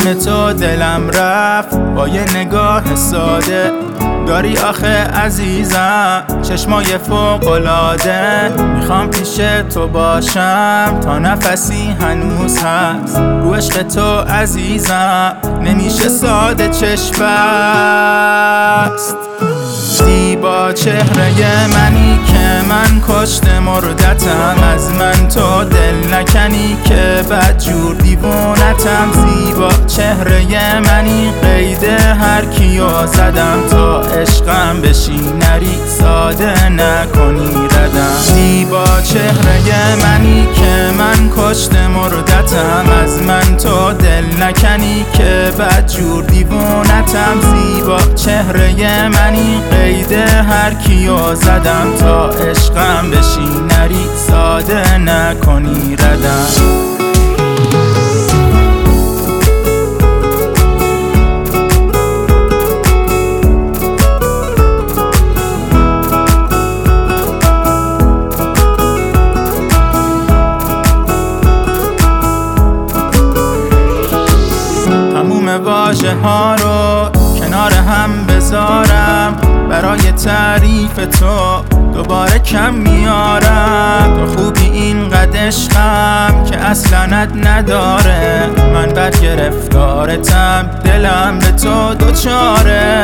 چشم تو دلم رفت با یه نگاه ساده. داری آخه عزیزم چشمای فوق‌العاده. میخوام پیش تو باشم تا نفسی هنوز هست. رو عشق تو عزیزم نمیشه ساده چشم بست. زیبا چهره منی که من کشت مردتم. از من تو دل نکنی که بدجور دیوونتم. زیبا چهره منی قید هر کیو زدم. تا عشقم بشی نری ساده نکنی ردم. زیبا چهره منی که من کشت مردتم. از من تو دل نکنی که بدجور دیوونتم. زیبا چهره منی قید هر کیو زدم. تا عشقم بشی نری ساده نکنی ردم. واژه ها رو کنار هم بذارم. برای تعریف تو دوباره کم میارم. تو خوبی اینقدر عشقم که اصلا نداره. من بد گرفتارتم دلم به تو دوچاره.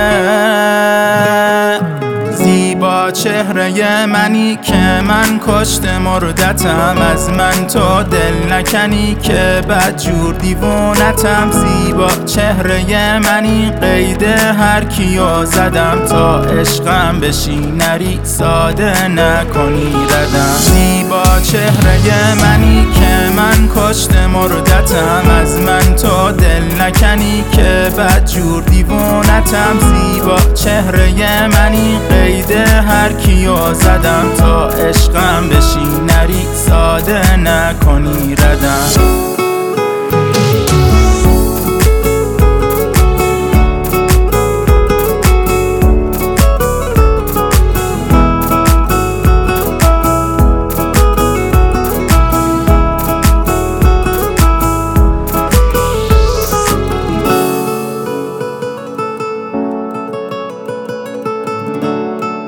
زیبا چهره منی که من کشت مردتم. از من تو دل نکنی که بدجور دیوونتم. زیبا چهره منی قید هر کیو زدم. تا عشقم بشی نری ساده نکنی ردم. زیبا چهره منی که من کشت مردتم. از من تو دل نکنی که بدجور دیوونتم. زیبا چهره منی قید هر کیو زدم. تا عشقم بشی نری ساده نکنی ردم.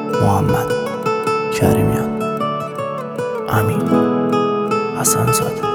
محمد کریمیان، امین حسن‌زاده.